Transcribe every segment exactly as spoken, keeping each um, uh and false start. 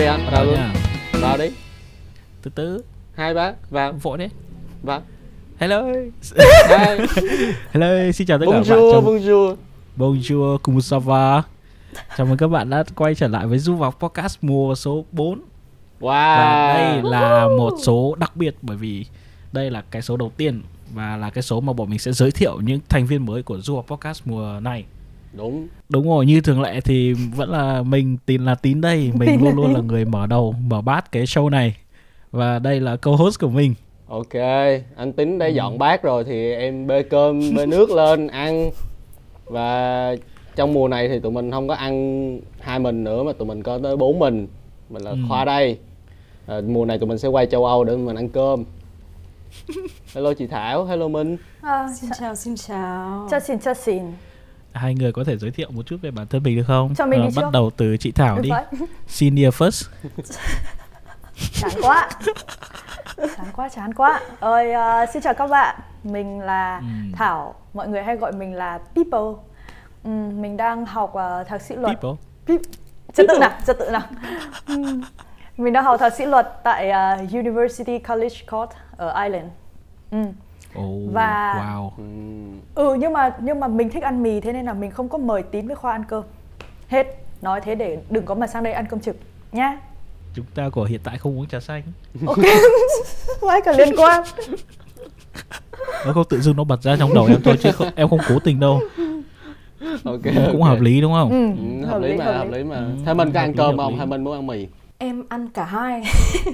đi anh, vào luôn. Vào đi. Từ từ. Hai bác, vào. Vội đấy. Vào. Hello. Hai. Hello, xin chào tất cả Bonjour, các bạn. Trong... bonjour. Bonjour, comment ça va? Chào mừng các bạn đã quay trở lại với Du Vào Podcast mùa số bốn. Wow. Và đây là một số đặc biệt bởi vì đây là cái số đầu tiên và là cái số mà bọn mình sẽ giới thiệu những thành viên mới của Du Vào Podcast mùa này. Đúng. Đúng rồi, như thường lệ thì vẫn là mình Tín là Tín đây. Mình luôn luôn là người mở đầu, mở bát cái show này. Và đây là co-host của mình. Ok, anh Tín đã dọn bát rồi thì em bê cơm, bê nước lên ăn. Và trong mùa này thì tụi mình không có ăn hai mình nữa mà tụi mình có tới bốn mình. Mình là ừ. Khoa đây. À, mùa này tụi mình sẽ quay châu Âu để mình ăn cơm. Hello chị Thảo, hello Minh. À, xin chào, xin chào. Cho xin, cho xin. Hai người có thể giới thiệu một chút về bản thân mình được không? Cho mình à, đi bắt trước. đầu từ chị Thảo Được đi. vậy. Senior first. Chán quá. Chán quá, chán quá. Ơi, uh, xin chào các bạn. Mình là ừ. Thảo. Mọi người hay gọi mình là People. um, Mình đang học uh, thạc sĩ luật. People. Pe- Trật tự nào, trật tự nào. um, Mình đang học thạc sĩ luật tại uh, University College Cork ở Ireland. um. Oh, Và wow. Ừ nhưng mà nhưng mà mình thích ăn mì, thế nên là mình không có mời Tín với Khoa ăn cơm. Hết. Nói thế để đừng có mà sang đây ăn cơm trực nhá. Chúng ta của hiện tại không uống trà xanh. Ok. Không cả liên quan. Nó không tự dưng nó bật ra trong đầu em thôi chứ không, em không cố tình đâu. Ok. Cũng okay. hợp lý đúng không? Ừ, ừ, hợp, hợp lý mà, hợp lý mà. Ừ, thế mình có ăn cơm không hay mình muốn ăn mì? Em ăn cả hai.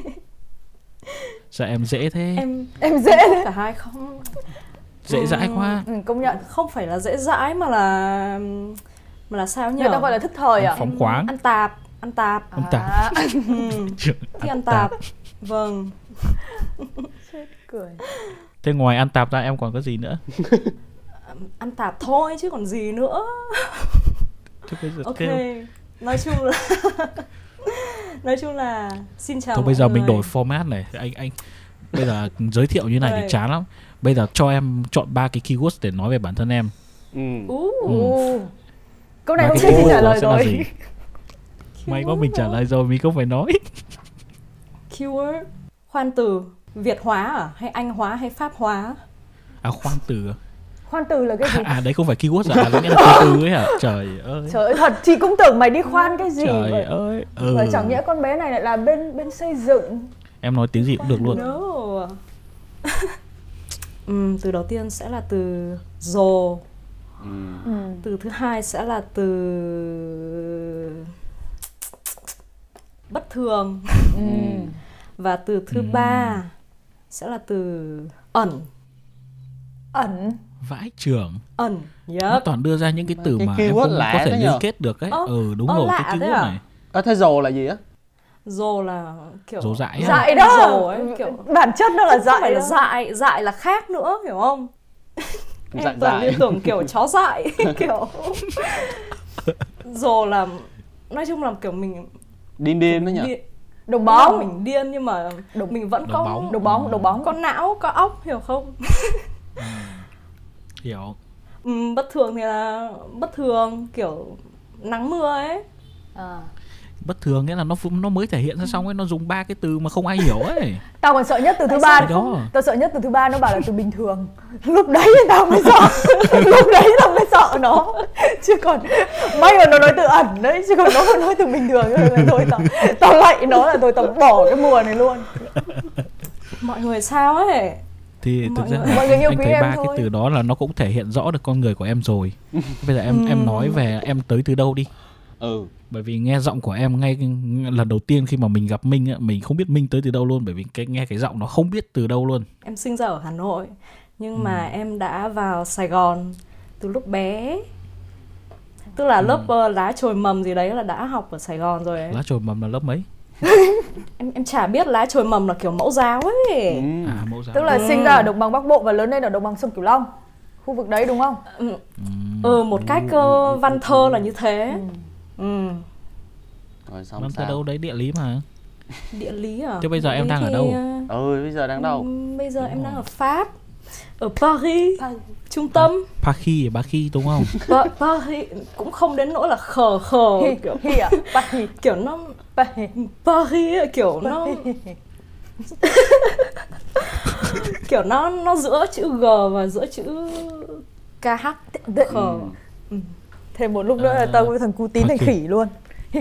Dạ em dễ thế. Em em dễ thế. Cả hai không. Dễ dãi quá. Ừ, công nhận. Không phải là dễ dãi mà là mà là sao nhỉ? Người ta gọi là thức thời à? Phóng khoáng. Ăn tạp, ăn tạp. Ăn tạp. À. Thích ăn tạp. Vâng. Chết cười. Thế ngoài ăn tạp ra em còn có gì nữa? Ăn tạp thôi chứ còn gì nữa. Ok. Kêu. Nói chung là nói chung là xin chào. Thôi mọi bây giờ người. mình đổi format này. Anh anh bây giờ giới thiệu như này thì chán lắm. Bây giờ cho em chọn ba cái keyword để nói về bản thân em. Ừ. Uh. Câu này không xin trả lời rồi. May quá mình trả lời rồi, mình không phải nói. Keyword. Khoan từ. Việt hóa à? Hay Anh hóa hay Pháp hóa? À khoan từ. Khoan từ là cái gì? À, à đấy không phải keyword à? À nghĩa là từ từ ấy hả? Trời ơi. Trời ơi thật, chị cũng tưởng mày đi khoan cái gì. Trời vậy. ơi. Ừ. Và chẳng nhẽ con bé này lại là bên bên xây dựng. Em nói tiếng gì cũng được luôn. No. uhm, từ đầu tiên sẽ là từ rồ. Ừ. Ừ. Từ thứ hai sẽ là từ bất thường. Ừ. Và từ thứ ừ. ba sẽ là từ ẩn. Ẩn. Vãi chưởng. Ẩn. Yep. Nó toàn đưa ra những cái từ cái mà em không có thể liên nhờ? kết được ấy. Ơ, Ừ đúng ơ, rồi, lạ cái thế keyword à? này. À, thế rồ là gì á? Rồ là kiểu rồ dại á. Dại đó. Rồ ấy, kiểu bản chất nó là dại. Phải là dại, dại là khác nữa, hiểu không? Dại em toàn liên tưởng kiểu chó dại. Kiểu rồ là nói chung là kiểu mình điên điên đó nhỉ? Đồng bóng. Mình điên nhưng mà đồng, mình vẫn đồng có bóng. Đồng bóng, đồng bóng. Có não, có óc, hiểu không? Ừ. Hiểu. Ừ, bất thường thì là bất thường, kiểu nắng mưa ấy. À. Bất thường nghĩa là nó nó mới thể hiện ra xong ấy, nó dùng ba cái từ mà không ai hiểu ấy. Tao còn sợ nhất từ thứ ba đó. Tao sợ nhất từ thứ ba nó bảo là từ bình thường. Lúc đấy tao mới sợ. Lúc đấy tao mới sợ nó. Chứ còn may mà nó nói từ ẩn đấy, chứ còn nó còn nói từ bình thường rồi thôi tao tao lạy nó là thôi tao bỏ cái mùa này luôn. Mọi người sao ấy? Thì mọi thực ra người, mọi người yêu anh quý thấy em ba thôi. cái từ đó là nó cũng thể hiện rõ được con người của em rồi. Bây giờ em em nói về em tới từ đâu đi. Ừ. Bởi vì nghe giọng của em ngay lần đầu tiên khi mà mình gặp Minh, mình không biết Minh tới từ đâu luôn. Bởi vì cái nghe cái giọng nó không biết từ đâu luôn. Em sinh ra ở Hà Nội, nhưng ừ. mà em đã vào Sài Gòn từ lúc bé. Tức là lớp ừ. uh, lá chồi mầm gì đấy là đã học ở Sài Gòn rồi ấy. Lá chồi mầm là lớp mấy? em em chả biết lá chồi mầm là kiểu mẫu giáo ấy. Ừ. À mẫu giáo. Tức là ừ. sinh ra ở đồng bằng Bắc Bộ và lớn lên ở đồng bằng sông Cửu Long. Khu vực đấy đúng không? Ừ, ừ một cách uh, văn thơ là như thế. Ừ. Ừ. Rồi xong văn thơ sao? đâu đấy địa lý mà. Địa lý à? Thế bây giờ địa em đang thì... ở đâu? Ừ bây giờ đang đâu? Ừ, bây giờ em đang ở Pháp. Ở Paris, Paris. trung tâm. Paki, Paki đúng không? Pa- Paris cũng không đến nỗi là khờ khờ Hi, kiểu hi à? Paris. kiểu nó Paris. Paris ấy, kiểu nó kiểu nó nó giữa chữ G và giữa chữ ca hát khờ. Ừ. Thêm một lúc nữa là tao với thằng cu tín thành Paris. khỉ luôn.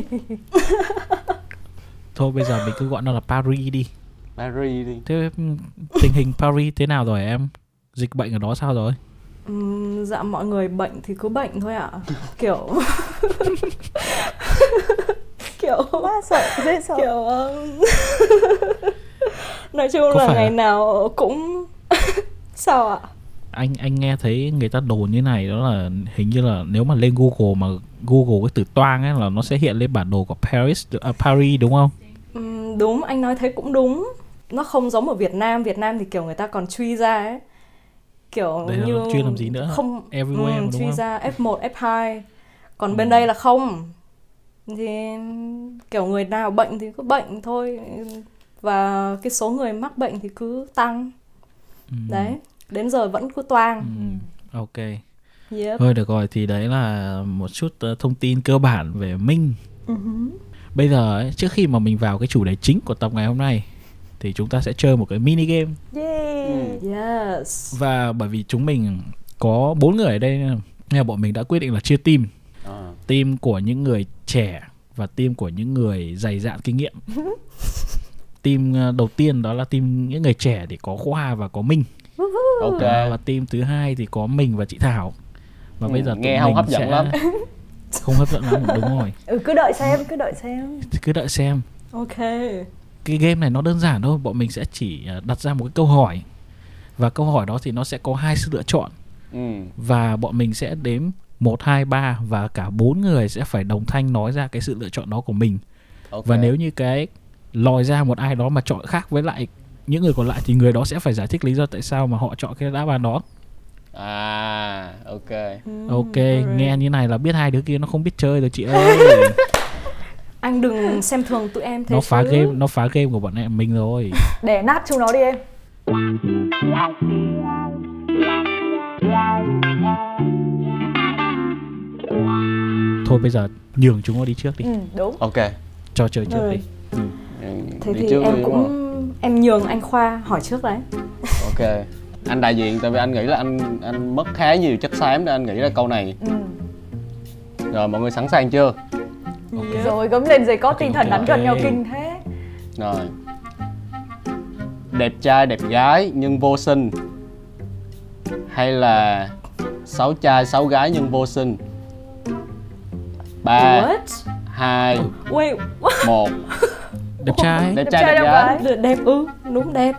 Thôi bây giờ mình cứ gọi nó là Paris đi. Paris đi. Thế tình hình Paris thế nào rồi em? Dịch bệnh ở đó sao rồi? Ừm, dạ mọi người bệnh thì cứ bệnh thôi ạ. Kiểu kiểu Quá sợ, dễ sợ. kiểu um, nói chung Có là phải ngày là- nào cũng sao ạ? Anh anh nghe thấy người ta đồn như này, đó là hình như là nếu mà lên Google mà Google cái từ toang ấy là nó sẽ hiện lên bản đồ của Paris, à, Paris đúng không? Ừm, đúng, anh nói thấy cũng đúng. Nó không giống ở Việt Nam. Việt Nam thì kiểu người ta còn truy ra ấy, kiểu Đây là như nó truy làm gì nữa? không Everywhere mà, đúng truy không? ra ép một, ép hai. Còn bên đây là không, thì kiểu người nào bệnh thì cứ bệnh thôi, và cái số người mắc bệnh thì cứ tăng. Ừ. Đấy, đến giờ vẫn cứ toang. Ừ. Ok. Yep. Thôi được rồi, thì đấy là một chút uh, thông tin cơ bản về Minh. Uh-huh. Bây giờ ấy, trước khi mà mình vào cái chủ đề chính của tập ngày hôm nay thì chúng ta sẽ chơi một cái mini game. Yeah. Yes. Và bởi vì chúng mình có bốn người ở đây nên là bọn mình đã quyết định là chia team. À. Team của những người trẻ và team của những người dày dạn kinh nghiệm. Team uh, đầu tiên đó là team những người trẻ thì có Khoa và có Minh. Ok. Đó, và team thứ hai thì có mình và chị Thảo. Và Ừ, bây giờ nghe tụi không mình hấp dẫn sẽ... lắm. Không hấp dẫn lắm, đúng rồi. Ừ, cứ đợi xem, cứ đợi xem. Thì cứ đợi xem. Ok. Cái game này nó đơn giản thôi. Bọn mình sẽ chỉ uh, đặt ra một cái câu hỏi. Và câu hỏi đó thì nó sẽ có hai sự lựa chọn. Ừ. Và bọn mình sẽ đếm một, hai, ba. Và cả bốn người sẽ phải đồng thanh nói ra cái sự lựa chọn đó của mình. Ok. Và nếu như cái lòi ra một ai đó mà chọn khác với lại những người còn lại thì người đó sẽ phải giải thích lý do tại sao mà họ chọn cái đáp án đó. À, ok. Ok, nghe như này là biết hai đứa kia nó không biết chơi rồi chị ơi. Anh đừng xem thường tụi em thế Nó phá chứ. game, nó phá game của bọn em mình rồi. Để nát chúng nó đi em. Thôi bây giờ nhường chúng nó đi trước đi. Ừ, đúng. Ok. Cho chơi trước Ừ. đi. Ừ, Thế đi thì trước em đi, đúng cũng không? em nhường anh Khoa hỏi trước đấy. Ok. Anh đại diện, tại vì anh nghĩ là anh anh mất khá nhiều chất xám để anh nghĩ ra câu này. Ừ. Rồi, mọi người sẵn sàng chưa? Yep. Rồi gấm lên giày có tinh thần ok. đánh gần nhau kinh thế. Rồi. Đẹp trai đẹp gái nhưng vô sinh, hay là xấu trai xấu gái nhưng vô sinh? Ba, What? hai, Wait, what? một. Đẹp trai. Đẹp trai đẹp gái. Đẹp, đẹp ư, đúng đẹp.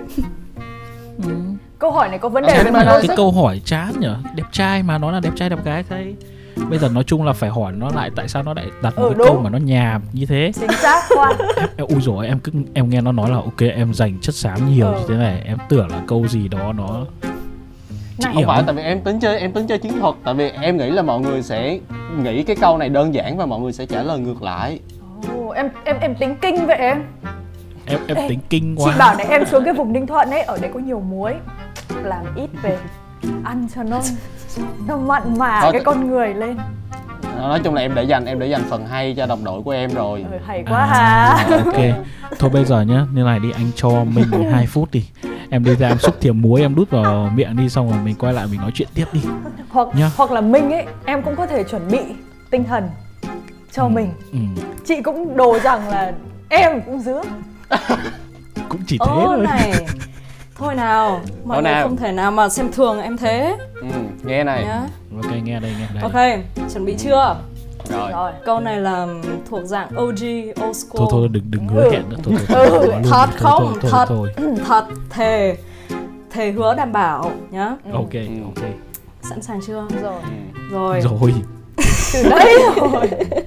Câu hỏi này có vấn Ờ, đề thế về mà mặt nói Cái sao- câu hỏi chán nhở. Đẹp trai mà nó là đẹp trai đẹp gái thế. Bây giờ nói chung là phải hỏi nó lại tại sao nó lại đặt một Ừ, cái đúng. câu mà nó nhàm như thế. chính xác Khoa. Em, ui dồi em cứ em nghe nó nói là ok em dành chất xám nhiều Ừ. như thế này, em tưởng là câu gì đó nó chị Không hiểu phải, không? tại vì em tính chơi em tính chơi chiến thuật, tại vì em nghĩ là mọi người sẽ nghĩ cái câu này đơn giản và mọi người sẽ trả lời ngược lại. Ồ, em em em tính kinh vậy em. Em em Ê, tính kinh Chị quá. bảo này em xuống cái vùng Ninh Thuận ấy, ở đấy có nhiều muối. Làm ít về ăn cho nó nó mặn mà Thôi, cái con người lên. Nói chung là em để dành em để dành phần hay cho đồng đội của em rồi. Ừ, hay quá ha. Ok. Thôi bây giờ nhá, như này đi, anh cho mình hai phút đi. Em đi ra em xúc thìa muối em đút vào miệng đi, xong rồi mình quay lại mình nói chuyện tiếp đi. Hoặc Nhá. hoặc là Minh ấy, em cũng có thể chuẩn bị tinh thần cho mình. Ừ. Chị cũng đồ rằng là em cũng dứa. Cũng chỉ thế Ô thôi. này. Thôi nào, mọi Thôi người nào. không thể nào mà xem thường em thế Ừ, nghe này. nhá. Ok nghe đây nghe đây. Ok, chuẩn bị chưa? Rồi. Rồi. Câu này là thuộc dạng o giê, old school. Thôi thôi đừng đừng hứa Ừ. hẹn nữa. Thôi thôi. Ừ, thôi, luôn. thật Thôi, không? thôi, Thật. thôi, thôi. Thật, thề. Thề hứa đảm bảo nhá. Ok Ừ. ok. Sẵn sàng chưa? Rồi. Ừ. Rồi. Rồi. Từ đấy rồi.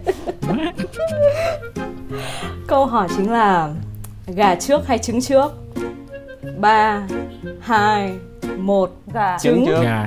Câu hỏi chính là gà trước hay trứng trước? Ba, hai, một. Gà. Trứng Trứng. trước. Gà.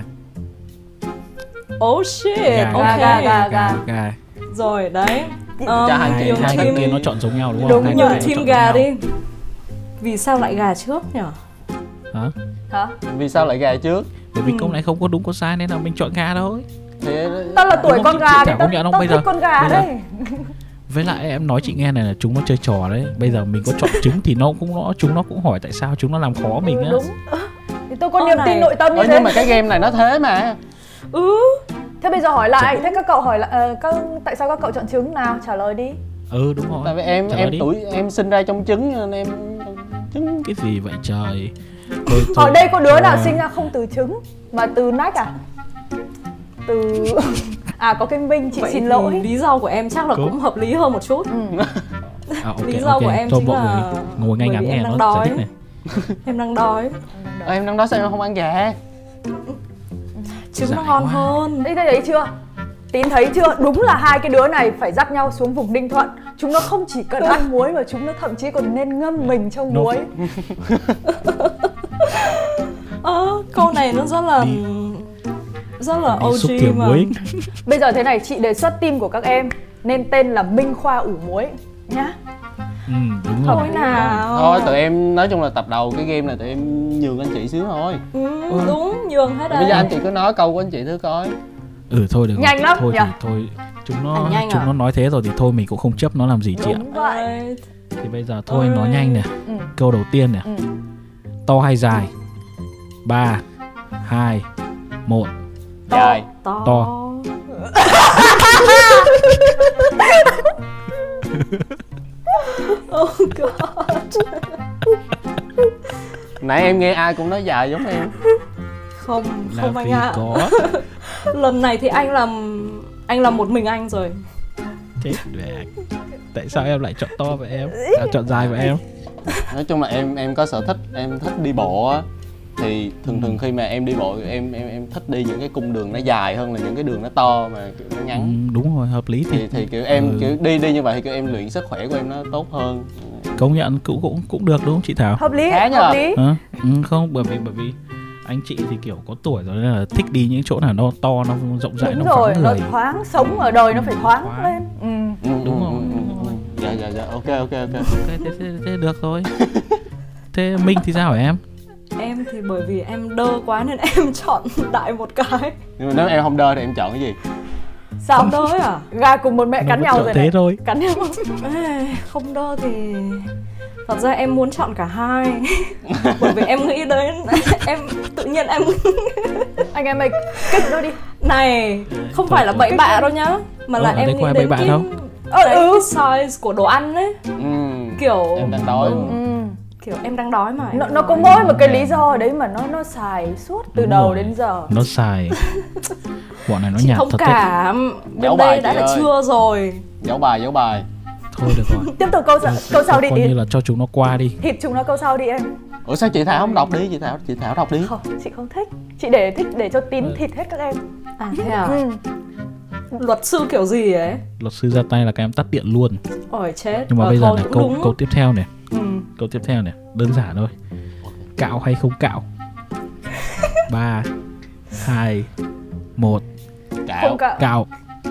Oh shit, Gà, ok. gà, gà, gà. Gà gà. Rồi đấy. Cho hai Hai, nhường hai team, thằng kia nó chọn giống nhau đúng không? Đúng Hai nhường thằng kia nó team chọn gà giống nhau. đi. Vì sao lại gà trước nhỉ? Hả? Hả? Vì sao lại gà trước? Bởi vì Ừ. câu này không có đúng có sai nên là mình chọn gà thôi. Thì Tao là tuổi Đúng con không? gà Chị thì Thảo tao, công nhận không? tao Bây thích giờ- con gà bây giờ- đấy. Với lại em nói chị nghe này là chúng nó chơi trò đấy. Bây giờ mình có chọn trứng thì nó cũng nó chúng nó cũng hỏi tại sao chúng nó làm khó mình Ừ, á. đúng. Thì tôi có Ô niềm này. tin nội tâm như Ơ, thế. nhưng mà cái game này nó thế mà. Ừ. Thế bây giờ hỏi lại, thế các cậu hỏi lại ờ, các, tại sao các cậu chọn trứng nào? Trả lời đi. Ừ đúng rồi. Tại vì em Trả lời em đi. tuổi em sinh ra trong trứng nên em trứng. Cái gì vậy trời. Thôi, Ở thôi, đây có đứa thôi, nào à, sinh ra không từ trứng mà từ nách à? Từ à có cái Minh, chị Vậy xin thì lỗi. lý do của em chắc là Có. cũng hợp lý hơn một chút. Ừ. à, ok, lý do ok. của em Cho chính mọi là người ngồi ngay bởi ngắn vì nghe em đang nó giải đói. thích này. Em đang đói. Ờ, em đang nói sao em không ăn gà? Trứng nó Dại ngon quá. hơn. Đấy, thấy đấy chưa? Tín thấy chưa? Đúng là hai cái đứa này phải dắt nhau xuống vùng Ninh Thuận. Chúng nó không chỉ cần ăn muối mà chúng nó thậm chí còn nên ngâm mình trong Nó- muối. Ờ, câu này nó rất là Đi. rất là Đi xúc ô giê kiểu mà. muối. Bây giờ thế này, chị đề xuất team của các em nên tên là Minh Khoa ủ muối nhá. Ừ, đúng Thôi rồi. nào. Thôi tụi em nói chung là tập đầu cái game này tụi em nhường anh chị xíu thôi. Ừ, đúng, nhường hết Bây giờ đấy. anh chị cứ nói câu của anh chị thử coi. Ừ thôi được rồi. Nhanh lắm Thôi nhỉ? thì thôi chúng nó À, nhanh chúng à? nó nói thế rồi thì thôi mình cũng không chấp nó làm gì chị ạ. Đúng vậy. Ơi, Thì bây giờ thôi Ơi. nói nhanh nè. Ừ. Câu đầu tiên nè. Ừ. To hay dài? Ba, hai, một. Dài. to. To. Oh god. Nãy em nghe ai cũng nói dài giống em. Không, Là không anh vì ạ. có Lần này thì anh làm anh làm một mình anh rồi. chết mẹ. Tại sao em lại chọn to vậy em? À, chọn dài vậy em? Nói chung là em em có sở thích em thích đi bộ á. Thì thường thường khi mà em đi bộ em em em thích đi những cái cung đường nó dài hơn là những cái đường nó to mà kiểu nó Ừ, ngắn. đúng rồi, hợp lý thì, Thì thì kiểu em Ừ. kiểu đi đi như vậy thì kiểu em luyện sức khỏe của em nó tốt hơn. công nhận cũng cũng cũng được đúng không chị Thảo? Hợp lý, Khá nhờ. hợp lý. Hả? Ừ, không bởi vì bởi vì anh chị thì kiểu có tuổi rồi nên là thích đi những chỗ nào nó to nó rộng rãi Đúng nó rồi, vắng nó người. thoáng, sống ở đời nó phải thoáng Thoáng. lên. Ừ. Ừ, Đúng ừ, rồi, ừ, đúng ừ, rồi. ừ. Dạ dạ dạ ok ok ok. Ok, thế, thế, thế được rồi. Thế Minh thì sao hả em? Em thì bởi vì em đơ quá nên em chọn đại một cái. Nhưng mà nếu em không đơ thì em chọn cái gì? Sao? Không đơ à? Gà cùng một mẹ Nó cắn vẫn nhau chọn rồi thế này. thôi. Cắn nhau. Ê, không đơ thì thật ra em muốn chọn cả hai. Bởi vì em nghĩ đến em tự nhiên em Anh em mày kích nó đi. này không phải là bậy bạ đâu nhá, mà là Ờ, ở đây em có nghĩ ai bậy đến bạ cái, đâu. Ờ, cái ừ. size của đồ ăn ấy, Ừ. kiểu Em đang đói. Ừ, Ừ. kiểu em đang đói mà. em Nó, đang nó có đói. mỗi một cái lý do ở đấy mà nó nó xài suốt từ Đúng đầu rồi. đến giờ. Nó xài. Bọn này nó Chị nhạt thông thật đấy. cảm, Giấu bên bài đây đã chị là ơi. trưa rồi. Giấu bài giấu bài. Thôi được rồi. Tiếp tục câu, câu sau đi. Coi như là cho chúng nó qua đi. Thịt chúng nó câu sau đi em. Ủa sao chị Thảo không đọc đi? Chị Thảo chị Thảo đọc đi. Không, chị không thích. Chị để thích để cho Tín Ừ. thịt hết các em. À thế à? Ừ. Luật sư kiểu gì ấy? Luật sư ra tay là các em tắt điện luôn. Ôi chết. Nhưng mà Ờ, bây giờ thôi này cũng câu đúng. câu tiếp theo này. Ừ. Câu tiếp theo này, đơn giản thôi. Cạo hay không cạo? Ba, hai, một. Cạo. Không cạo. Cạo.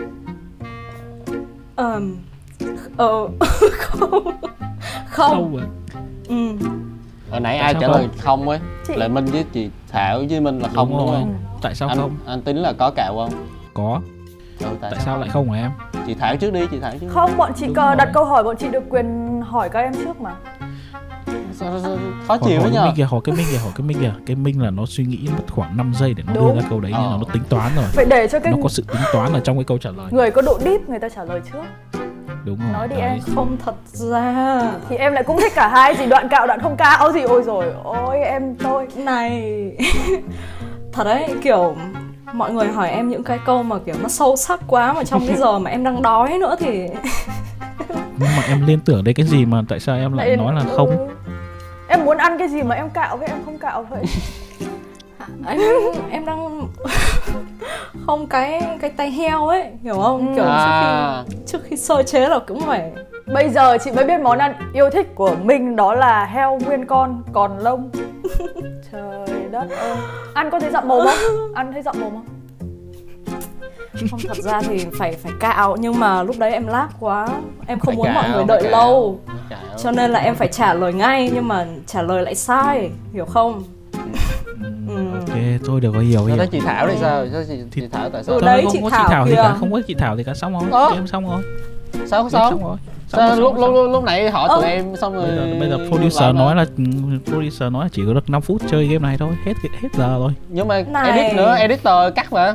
Ờm, ờ, không. Không. Không à? Ừ. Hồi nãy Tại ai sao trả không? lời không ấy? Chị. Là Minh với chị Thảo với Minh là không đúng, rồi. không? Tại sao Anh không? anh tính là có cạo không? Có. Ừ, tại, Tại sao lại không hả em? Chị Thảo trước đi, chị Thảo trước. đi. Không, bọn chị Đúng cờ rồi. đặt câu hỏi, bọn chị được quyền hỏi các em trước mà. Sao, sao, sao, khó Hỏi, chịu hỏi quá cái nhờ. Minh kìa, hỏi cái Minh kìa, hỏi cái Minh kìa. Cái Minh là nó suy nghĩ mất khoảng năm giây để nó Đúng. đưa ra câu đấy, nên là Ờ. nó tính toán rồi. Phải để cho cái Nó có sự tính toán ở trong cái câu trả lời. người có độ deep người ta trả lời trước. Đúng rồi. Nói đi đấy. em. Không, thật ra Thì em lại cũng thích cả hai, gì đoạn cạo đoạn không cạo gì. Ôi rồi ôi em tôi. này thật đấy, kiểu mọi người hỏi em những cái câu mà kiểu nó sâu sắc quá mà trong cái giờ mà em đang đói nữa thì Nhưng mà em liên tưởng đến cái gì mà tại sao em lại Lại- nói là ừ. không? Em muốn ăn cái gì mà em cạo với em không cạo vậy. em em đang không cái cái tay heo ấy, hiểu không? Kiểu À. trước khi trước khi sơ chế là cũng phải Bây giờ chị mới biết món ăn yêu thích của Minh đó là heo nguyên con còn lông. Trời đất ơi. Ăn có thấy dặm mồm không? Ăn thấy dặm mồm không? không, thật ra thì phải phải cạo, nhưng mà lúc đấy em lag quá, em không Phải muốn mọi cạo, người phải đợi cạo, lâu, phải cạo. cho nên là em phải trả lời ngay, nhưng mà trả lời lại sai, hiểu không? Ừ. Ok, thôi được, có hiểu Sao hiểu. tới chị Thảo thì sao? Sao chị, Thì- chị Thảo tại sao? Ừ, Thôi, đấy, không chị có Thảo chị Thảo gì kìa. cả, không có chị Thảo gì cả, xong rồi, Ờ. game xong rồi. Sao Game sao? xong rồi. Xong Sao rồi, lúc xong lúc rồi. lúc lúc nãy hỏi tụi Ờ. em xong rồi Bây giờ, bây giờ làm producer mà. nói là producer nói là chỉ có được năm phút chơi game này thôi, hết hết giờ rồi. Nhưng mà Này. edit nữa, editor cắt mà.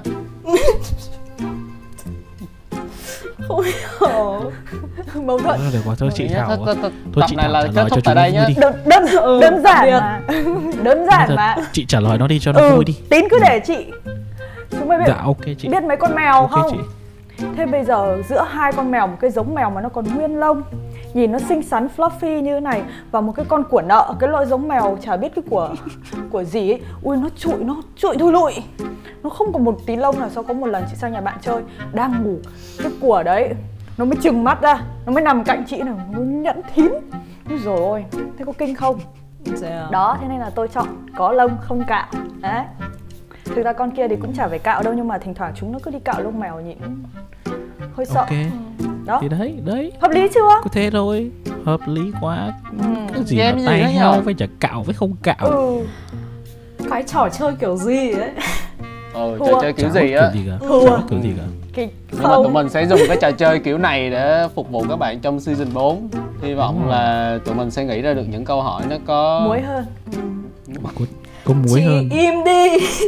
Không hiểu. Mâu thuẫn. Thôi, được rồi, thôi chị Thảo. Thôi, thôi, thôi, Thôi tập chị này Thảo là trả kết lời thúc cho tại chúng đây vui nhá. đi. Đơn, đơn, Ừ, đơn giản biết. mà. Đơn Bây giản giờ mà. chị trả lời nó đi cho nó Ừ, vui đi. Tín cứ để chị. Chúng mày biết, Dạ ok chị. biết mấy con mèo Ok không? chị. Thế bây giờ giữa hai con mèo, một cái giống mèo mà nó còn nguyên lông, nhìn nó xinh xắn fluffy như thế này, và một cái con của nợ, cái loại giống mèo chả biết cái của của gì ấy, ui nó trụi, nó trụi thui lụi, nó không có một tí lông nào. Sau có một lần chị sang nhà bạn chơi, đang ngủ, cái của đấy nó mới trừng mắt ra, nó mới nằm cạnh chị này, nó nhẫn thím. Ôi dồi ôi, thế có kinh không? Dạ. Đó, thế nên là tôi chọn có lông không cạo. Đấy. Thực ra con kia thì cũng chả phải cạo đâu, nhưng mà thỉnh thoảng chúng nó cứ đi cạo lông mèo nhỉ, hơi sợ. Ok. Đó, Thì đấy, đấy. hợp lý chưa? Có thế thôi. Hợp lý quá. Cái gì Game mà gì tay đó heo nhở? với chả cạo với không cạo. Ừ, Cái trò chơi kiểu gì ấy. Ờ, Thua. trò chơi kiểu Chả gì có á. kiểu gì cả. Thua. Chả có kiểu gì cả. cái Nhưng mà tụi không. mình sẽ dùng cái trò chơi kiểu này để phục vụ các bạn trong season bốn. Hy vọng Đúng rồi. là tụi mình sẽ nghĩ ra được những câu hỏi nó có Muối hơn. Có, có muối Chị hơn. im đi.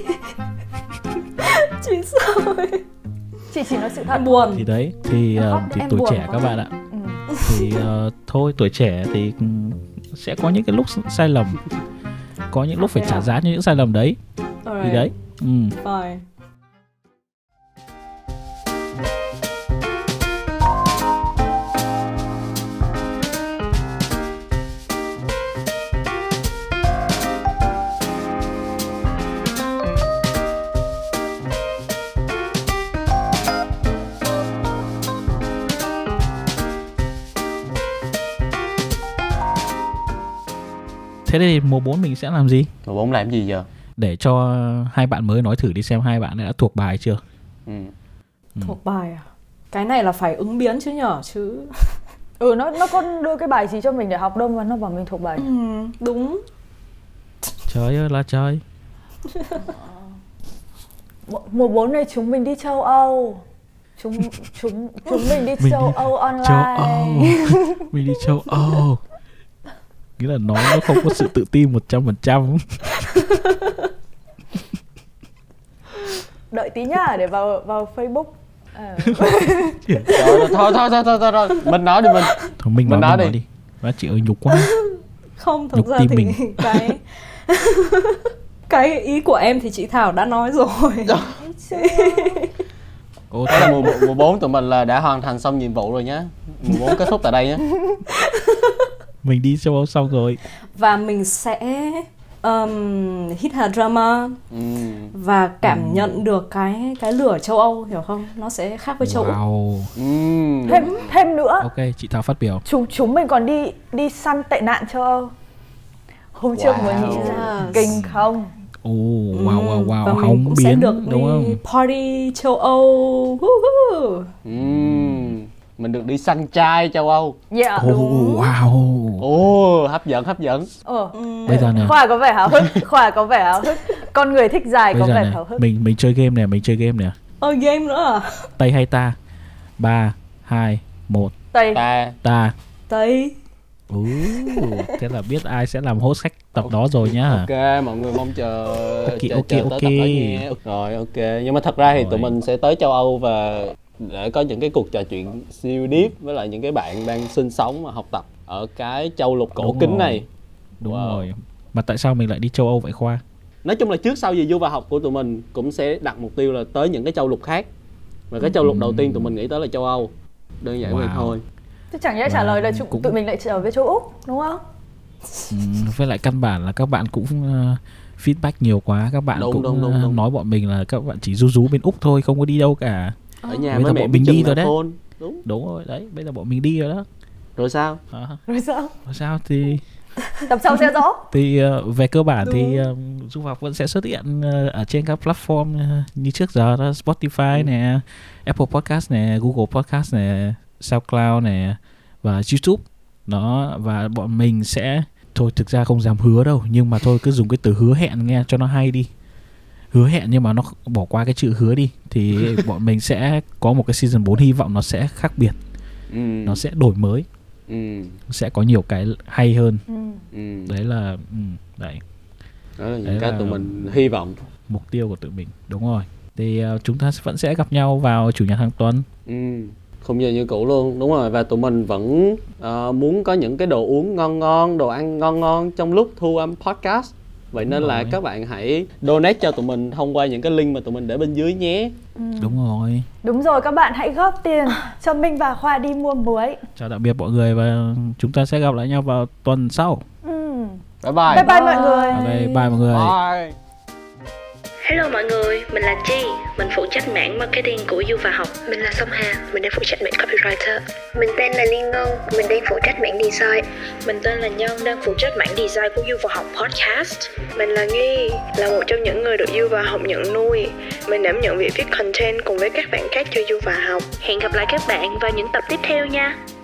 Chị sao ấy? Chị chỉ nói sự thật. Em buồn. Thì đấy, thì, Em uh, khóc, thì em tuổi buồn trẻ quá. các bạn ạ. Ừ. Thì uh, thôi, tuổi trẻ thì um, sẽ có những cái lúc sai lầm. Có những lúc phải trả giá cho những sai lầm đấy. Thì đấy. Ừ. Fine. Thế thì mùa bốn mình sẽ làm gì? Mùa bốn làm gì giờ? Để cho hai bạn mới nói thử đi xem hai bạn đã thuộc bài chưa. Ừ. Thuộc bài à? Cái này là phải ứng biến chứ nhở chứ. Ừ, nó nó có đưa cái bài gì cho mình để học đâu mà nó bảo mình thuộc bài. Ừ, đúng. Trời ơi là trời. Mùa bốn này chúng mình đi châu Âu. Chúng chúng chúng mình đi Mình châu đi Âu online. Châu Âu. Mình đi châu Âu. Nghĩa là nói nó không có sự tự tin một trăm phần trăm. Đợi tí nhá, để vào vào Facebook. À. Trời ơi, thôi, thôi thôi thôi thôi thôi mình nói đi mình. Thôi mình, Mình nói, nói mình nói đi. đi. Má chị ơi nhục quá. Không, thực Nhục ra tim thì mình. cái cái ý của em thì chị Thảo đã nói rồi. Ô, Đó là mùa mùa bốn tụi mình là đã hoàn thành xong nhiệm vụ rồi nhá. Mùa bốn kết thúc tại đây nhá. mình đi châu Âu xong rồi. Và mình sẽ um, hít hà drama Ừ. và cảm nhận được cái cái lửa châu Âu, hiểu không? Nó sẽ khác với châu Úc. Wow. Ừ. Thêm thêm nữa, Ok, chị Thảo phát biểu. chúng chúng mình còn đi đi săn tệ nạn châu Âu. Hôm trước Wow. mới nghĩ ra, kinh không? Ồ, wow wow wow, Và mình hóng cũng sẽ biến được đúng đi không? party châu Âu. Woohoo. Ừ. Mình được đi săn trai châu Âu. Dạ, Ồ, đúng. wow. Ồ, hấp dẫn hấp dẫn. Ờ. Bây giờ nè, Khoa có vẻ háo hức, Khoa có vẻ háo hức. Con người thích dài bây có giờ vẻ nè, háo hức. mình mình chơi game nè, mình chơi game nè. Ôi game nữa à? Tây hay ta? ba, hai, một, Tây. Ta. ta. Tây. Ú, thế là biết ai sẽ làm host khách tập đó rồi nhá. Ok, mọi người mong chờ Ok, chờ, ok, chờ tới ok. tập đó nha. Rồi ok, nhưng mà thật ra thì Rồi. tụi mình sẽ tới châu Âu và để có những cái cuộc trò chuyện siêu deep với lại những cái bạn đang sinh sống và học tập ở cái châu lục cổ Đúng kính rồi. này. Đúng Wow. rồi. Mà tại sao mình lại đi châu Âu vậy Khoa? Nói chung là trước sau gì du vào học của tụi mình cũng sẽ đặt mục tiêu là tới những cái châu lục khác. Và cái châu lục đầu tiên tụi mình nghĩ tới là châu Âu. Đơn giản vậy Wow. thôi. Chứ chẳng nhẽ trả Và lời là chúng, cũng- tụi mình lại trở về châu Úc, đúng không? Ừ, với lại căn bản là các bạn cũng uh, feedback nhiều quá. Các bạn Đúng, cũng đúng, đúng, uh, đúng. nói bọn mình là các bạn chỉ ru rú bên Úc thôi, không có đi đâu cả. Ở nhà Bây với giờ mẹ bọn biết mình chừng đi nào rồi đấy. phone. Đúng. Đúng rồi, đấy. Bây giờ bọn mình đi rồi đó. Rồi sao? À, Rồi sao? rồi sao thì... Tập sau sẽ rõ. Thì uh, về cơ bản thì uh, du học vẫn sẽ xuất hiện uh, ở trên các platform uh, như trước giờ đó, Spotify nè, Apple Podcast nè, Google Podcast nè, SoundCloud nè và YouTube. Đó, và bọn mình sẽ thôi thực ra không dám hứa đâu, nhưng mà thôi cứ dùng cái từ hứa hẹn nghe cho nó hay đi. Hứa hẹn nhưng mà nó bỏ qua cái chữ hứa đi thì bọn mình sẽ có một cái season bốn hy vọng nó sẽ khác biệt. Ừ. Nó sẽ đổi mới. Ừ. Sẽ có nhiều cái hay hơn. Ừ. Đấy là ừ, đấy. Đó là những đấy cái là tụi mình hy vọng. Mục tiêu của tụi mình, đúng rồi. Thì uh, chúng ta vẫn sẽ gặp nhau vào chủ nhật hàng tuần. Ừ. Khung giờ như cũ luôn, đúng rồi. Và tụi mình vẫn uh, muốn có những cái đồ uống ngon ngon, đồ ăn ngon ngon trong lúc thu âm podcast. Vậy đúng nên rồi. Là các bạn hãy donate cho tụi mình thông qua những cái link mà tụi mình để bên dưới nhé. Ừ. Đúng rồi. Đúng rồi, các bạn hãy góp tiền cho Minh và Khoa đi mua muối. Chào tạm biệt mọi người và chúng ta sẽ gặp lại nhau vào tuần sau. Ừ. Bye bye. Bye bye, bye mọi người. Okay, bye mọi người. Bye. Hello mọi người, mình là Chi, mình phụ trách mảng marketing của Du Và Học. Mình là Song Hà, mình đang phụ trách mảng copywriter. Mình tên là Liên Ngân, mình đang phụ trách mảng design. Mình tên là Nhân, đang phụ trách mảng design của Du Và Học podcast. Mình là Nghi, là một trong những người được Du Và Học nhận nuôi. Mình đảm nhận việc viết content cùng với các bạn khác cho Du Và Học. Hẹn gặp lại các bạn vào những tập tiếp theo nha.